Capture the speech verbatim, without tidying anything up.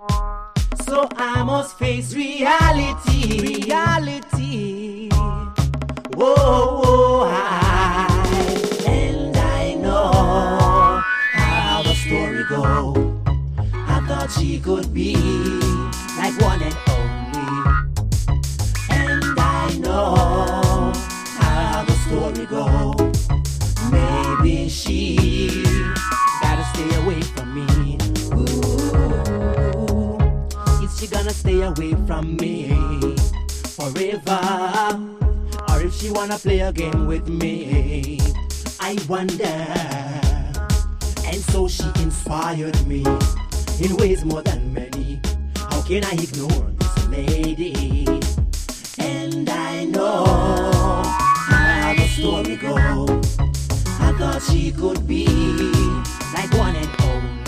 So I must face reality. Reality. Whoa, whoa, I. And I know how the story goes. I thought she could be like one and only. And I know how the story goes. Maybe she gotta stay away from me. Ooh, is she gonna stay away from me forever? Or if she wanna play a game with me, I wonder. And so she inspired me in ways more than many. How can I ignore this lady? And I know how the story goes. I thought she could be like one and only.